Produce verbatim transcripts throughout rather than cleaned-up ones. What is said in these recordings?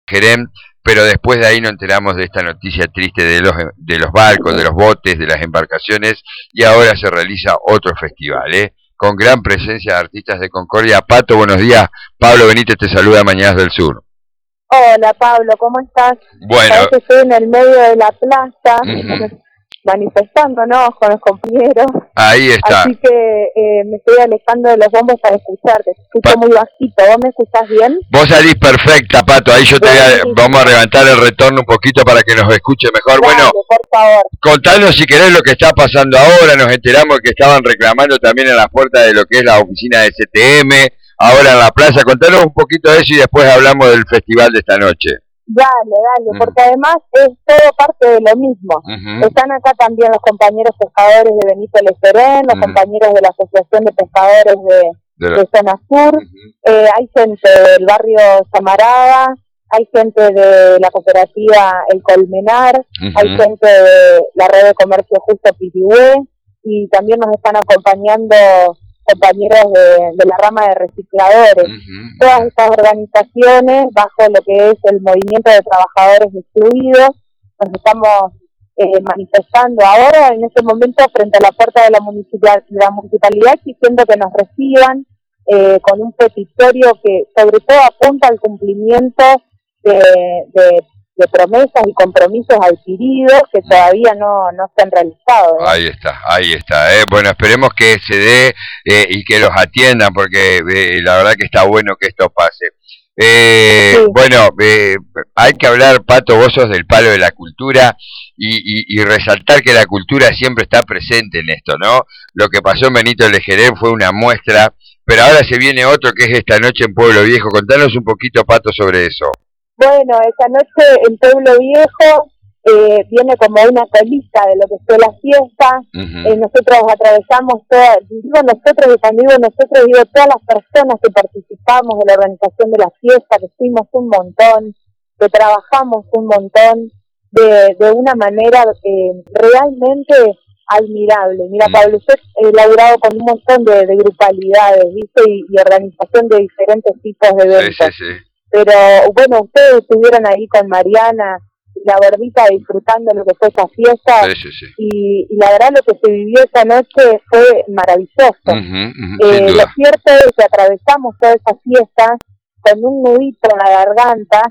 Lejerem, pero después de ahí nos enteramos de esta noticia triste de los de los barcos, de los botes, de las embarcaciones, y ahora se realiza otro festival, ¿eh? Con gran presencia de artistas de Concordia. Pato, buenos días. Pablo Benítez te saluda, Mañanas del Sur. Hola Pablo, ¿cómo estás? Bueno. Sabés que estoy en el medio de la plaza, Uh-huh. manifestándonos con los compañeros. Ahí está. Así que eh, me estoy alejando de los bombos para escucharte. Te escucho pa muy bajito. ¿Vos me escuchás bien? Vos salís perfecta, Pato. Ahí yo te voy a, vamos a levantar el retorno un poquito para que nos escuche mejor. Dale, bueno, por favor. Contanos si querés lo que está pasando ahora. Nos enteramos que estaban reclamando también en las puertas de lo que es la oficina de C T M, ahora en la plaza. Contanos un poquito de eso y después hablamos del festival de esta noche. Dale, dale, uh-huh. porque además es todo parte de lo mismo. Uh-huh. Están acá también los compañeros pescadores de Benito Lejerem, los uh-huh. compañeros de la Asociación de Pescadores de, de, de Zona Sur, uh-huh. eh, hay gente del barrio Samarada, hay gente de la cooperativa El Colmenar, uh-huh. hay gente de la red de comercio Justo Pirihue, y también nos están acompañando compañeros de, de la rama de recicladores. Uh-huh. Todas estas organizaciones, bajo lo que es el movimiento de trabajadores excluidos, nos estamos eh, manifestando ahora, en este momento, frente a la puerta de la, municipal, de la municipalidad, exigiendo que nos reciban eh, con un petitorio que sobre todo apunta al cumplimiento de, de de promesas y compromisos adquiridos que todavía no, no se han realizado, ¿eh? Ahí está, ahí está. ¿eh? Bueno, esperemos que se dé eh, y que los atiendan, porque eh, la verdad que está bueno que esto pase. Eh, sí. Bueno, eh, hay que hablar, Pato, vos sos del palo de la cultura y, y, y resaltar que la cultura siempre está presente en esto, ¿no? Lo que pasó en Benito Lejerem fue una muestra, pero ahora se viene otro que es esta noche en Pueblo Viejo. Contanos un poquito, Pato, sobre eso. Bueno, esta noche en Pueblo Viejo eh, viene como una colista de lo que fue la fiesta. Uh-huh. eh, nosotros atravesamos toda, digo nosotros, y cuando digo nosotros, digo todas las personas que participamos de la organización de la fiesta, que fuimos un montón, que trabajamos un montón, de, de una manera eh, realmente admirable. Mira, uh-huh. Pablo, yo he laburado con un montón de, de grupalidades, ¿viste? Y, y organización de diferentes tipos de eventos. Sí, sí, sí. Pero bueno, ustedes estuvieron ahí con Mariana y la Verdita disfrutando lo que fue esa fiesta, sí, sí, sí. Y, y la verdad lo que se vivió esa noche fue maravilloso. Uh-huh, uh-huh, eh, lo cierto es que atravesamos toda esa fiesta con un nudito en la garganta,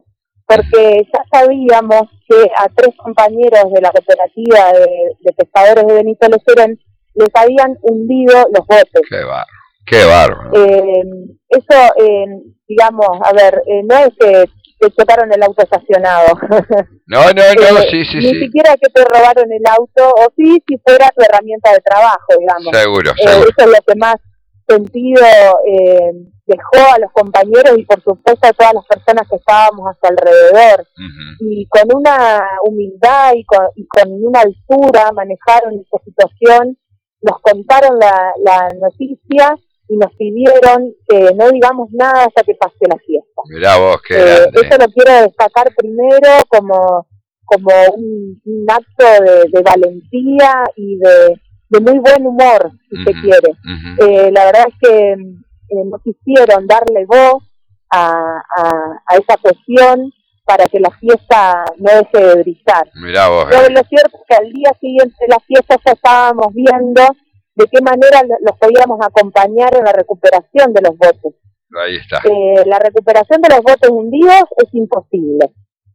porque ya sabíamos que a tres compañeros de la cooperativa de, de pescadores de Benito Lejerem les habían hundido los botes. Qué barro. Qué bárbaro. Eh, eso, eh, digamos, a ver, eh, no es que te chocaron el auto estacionado. No, no, no, eh, sí, sí, ni sí. Ni siquiera que te robaron el auto, o sí, si fuera tu herramienta de trabajo, digamos. Seguro, eh, seguro. Eso es lo que más sentido eh, dejó a los compañeros y, por supuesto, a todas las personas que estábamos a su alrededor. Uh-huh. Y con una humildad y con, y con una altura manejaron esta situación, nos contaron la, la noticia y nos pidieron que no digamos nada hasta que pase la fiesta. Mirá vos, qué eh, grande. Eso lo quiero destacar primero como, como un, un acto de, de valentía y de, de muy buen humor, si uh-huh, se quiere. Uh-huh. eh, la verdad es que eh, no quisieron darle voz a, a, a esa cuestión para que la fiesta no deje de brillar. Mirá vos, Pero eh. lo cierto es que al día siguiente de la fiesta ya estábamos viendo de qué manera los podíamos acompañar en la recuperación de los botes. Ahí está. Eh, la recuperación de los botes hundidos es imposible,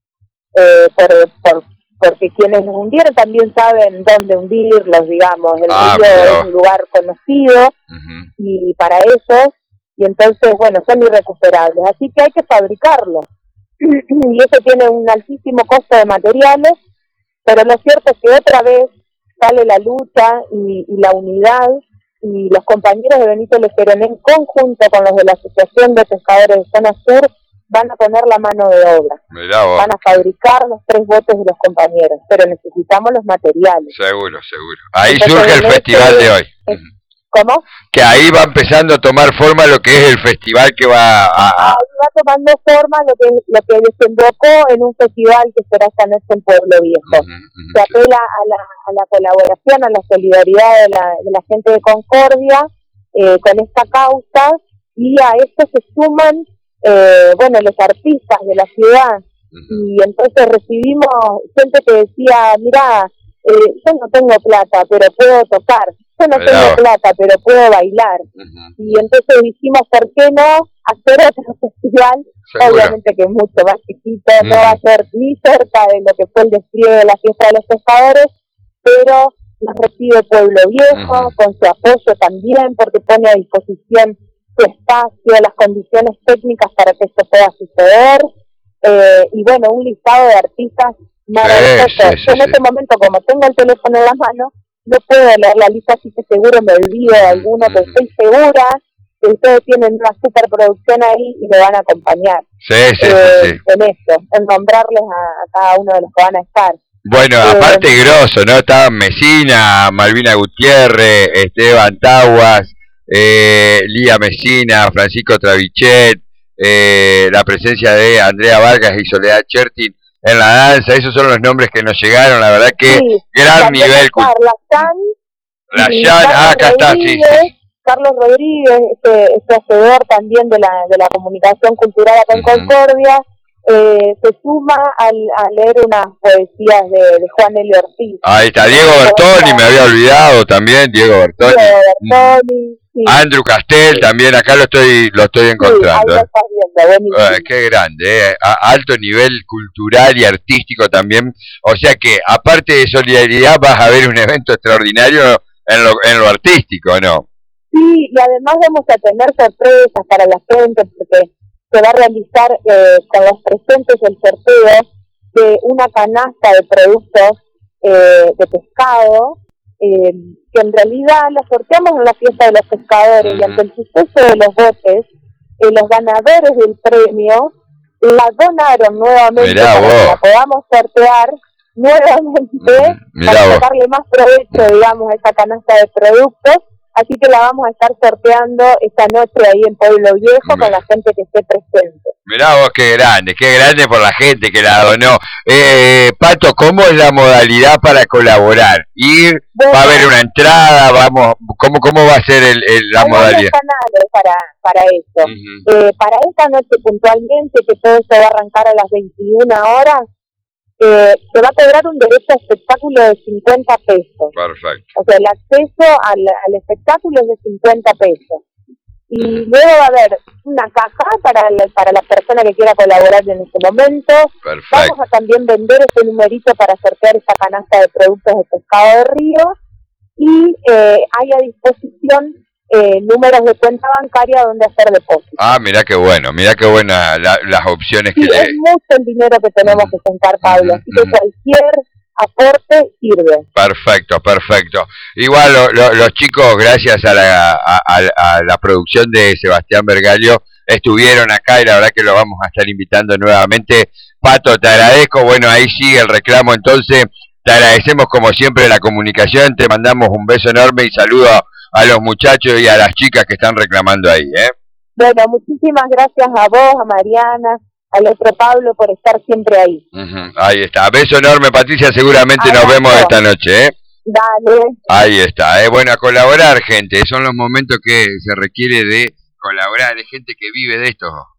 eh, por, por, porque quienes los hundieron también saben dónde hundirlos, digamos. El ah, río pero... es un lugar conocido uh-huh. y para ellos, y entonces, bueno, son irrecuperables. Así que hay que fabricarlos. Y eso tiene un altísimo costo de materiales, pero lo cierto es que otra vez sale la lucha y, y la unidad, y los compañeros de Benito Lejerem en conjunto con los de la Asociación de Pescadores de Zona Sur van a poner la mano de obra. Van a fabricar los tres botes de los compañeros, pero necesitamos los materiales. Seguro, seguro. Ahí Entonces, surge el este, festival de hoy. Es, ¿Cómo? Que ahí va empezando a tomar forma lo que es el festival que va a... a... Ahí va tomando forma lo que lo que desembocó en un festival que será esta noche en Pueblo Viejo. Uh-huh, uh-huh, se apela a la, a la colaboración, a la solidaridad de la, de la gente de Concordia eh, con esta causa, y a esto se suman eh, bueno, los artistas de la ciudad. Y entonces recibimos gente que decía, mira, eh, yo no tengo plata, pero puedo tocar, yo no tengo plata, pero puedo bailar. Uh-huh. Y entonces dijimos, ¿por qué no hacer otro festival? ¿Seguro? Obviamente que es mucho más chiquito, uh-huh. no va a ser ni cerca de lo que fue el despliegue de la fiesta de los pescadores, pero nos recibe Pueblo Viejo, uh-huh. con su apoyo también, porque pone a disposición su espacio, las condiciones técnicas para que esto pueda suceder. Eh, y bueno, un listado de artistas maravillosos. Sí, sí, sí, en este sí. momento, como tengo el teléfono en la mano, no puedo leer la lista, así que seguro me olvido de alguno, mm-hmm. pero estoy segura que ustedes tienen una superproducción ahí y me van a acompañar sí, sí, eh, sí, sí. en esto, en nombrarles a, a cada uno de los que van a estar. Bueno, eh, aparte grosso, ¿no? Estaban Mesina, Malvina Gutiérrez, Esteban Taguas, eh, Lía Mesina, Francisco Travichet, Eh, la presencia de Andrea Vargas y Soledad Chertin en la danza, esos son los nombres que nos llegaron, la verdad que sí, gran nivel. Carla San, ah, acá está, sí, sí. Carlos Rodríguez, este, este hacedor también de la de la comunicación cultural acá en uh-huh. Concordia, eh, se suma al, a leer unas poesías de, de Juan Elio Ortiz. Ahí está, Diego Bertoni, me había olvidado también, Diego Bertoni. Diego Bertoni. Sí. Andrew Castel, sí. también acá lo estoy lo estoy encontrando. Sí, ahí lo estás viendo, eh, qué grande, eh. A, alto nivel cultural y artístico también. O sea que, aparte de solidaridad, vas a ver un evento extraordinario en lo, en lo artístico, ¿no? Sí, y además vamos a tener sorpresas para la gente, porque se va a realizar eh, con los presentes el sorteo de una canasta de productos eh, de pescado, Eh, que en realidad la sorteamos en la fiesta de los pescadores uh-huh. y ante el suceso de los botes, eh, los ganadores del premio la donaron nuevamente Mirá para vos. que la podamos sortear nuevamente uh-huh. para vos. sacarle más provecho, digamos, a esa canasta de productos. Así que la vamos a estar sorteando esta noche ahí en Pueblo Viejo uh-huh. con la gente que esté presente. Mirá vos, qué grande, qué grande por la gente que la donó. Eh, Pato, ¿cómo es la modalidad para colaborar? ¿Ir? Bueno, ¿va a haber una entrada? Vamos, ¿Cómo cómo va a ser el, el, la hay modalidad? Hay canales para, para eso. Uh-huh. eh, para esta noche puntualmente, que todo esto va a arrancar a las veintiuna horas, eh, se va a cobrar un derecho a espectáculo de cincuenta pesos. Perfecto. O sea, el acceso al, al espectáculo es de cincuenta pesos. Y luego va a haber una caja para la, para la persona que quiera colaborar en este momento. Perfecto. Vamos a también vender ese numerito para sortear esta canasta de productos de pescado de río. Y eh, hay a disposición eh, números de cuenta bancaria donde hacer depósitos. Ah, mira qué bueno, mira qué buena la, las opciones sí, que le... es mucho el dinero que tenemos mm. que sentar, Pablo. Mm. Así que cualquier aporte sirve. Perfecto, perfecto. Igual lo, lo, los chicos, gracias a la, a, a, a la producción de Sebastián Bergalio, estuvieron acá y la verdad que lo vamos a estar invitando nuevamente. Pato, te agradezco. Bueno, ahí sigue el reclamo, entonces te agradecemos como siempre la comunicación, te mandamos un beso enorme y saludo a, a los muchachos y a las chicas que están reclamando ahí, ¿eh? Bueno, muchísimas gracias a vos, a Mariana, al otro Pablo por estar siempre ahí. Uh-huh. Ahí está. Beso enorme, Patricia. Seguramente Abrazo. Nos vemos esta noche, ¿eh? Dale. Ahí está, ¿eh? Bueno, a colaborar, gente. Son los momentos que se requiere de colaborar. Hay gente que vive de esto.